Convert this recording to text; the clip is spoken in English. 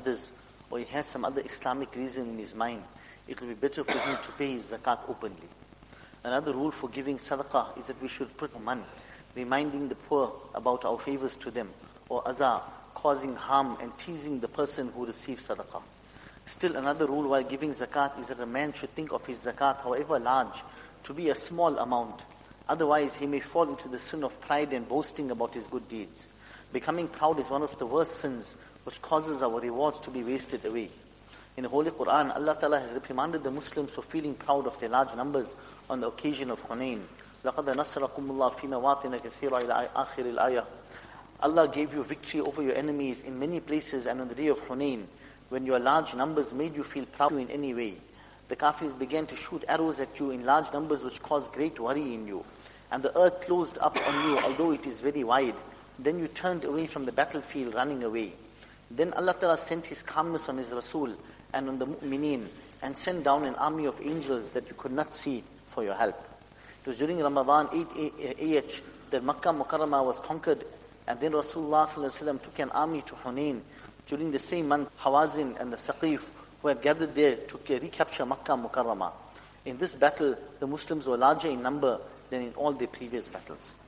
others, or he has some other Islamic reason in his mind, it will be better for him to pay his zakat openly. Another rule for giving sadaqah is that we should put money, reminding the poor about our favors to them, or azar, causing harm and teasing the person who receives sadaqah. Still another rule while giving zakat is that a man should think of his zakat, however large, to be a small amount. Otherwise he may fall into the sin of pride and boasting about his good deeds. Becoming proud is one of the worst sins which causes our rewards to be wasted away. In the Holy Quran, Allah Ta'ala has reprimanded the Muslims for feeling proud of their large numbers on the occasion of Hunayn. لَقَدْ نَصَّرَكُمُ اللَّهُ فِي مَوَاطِنَ كَثِيرًا إِلَى آخِرِ الْآيَةِ. Allah gave you victory over your enemies in many places, and on the day of Hunayn, when your large numbers made you feel proud in any way. The Kafirs began to shoot arrows at you in large numbers, which caused great worry in you. And the earth closed up on you, although it is very wide. Then you turned away from the battlefield, running away. Then Allah Ta'ala sent His calmness on His Rasul and on the mu'mineen, and sent down an army of angels that you could not see for your help. It was during Ramadan 8 that Makkah Mukarramah was conquered, and then Rasulullah ﷺ took an army to Hunayn. During the same month, Hawazin and the Saqif, who had gathered there to recapture Makkah Mukarramah. In this battle, the Muslims were larger in number than in all their previous battles.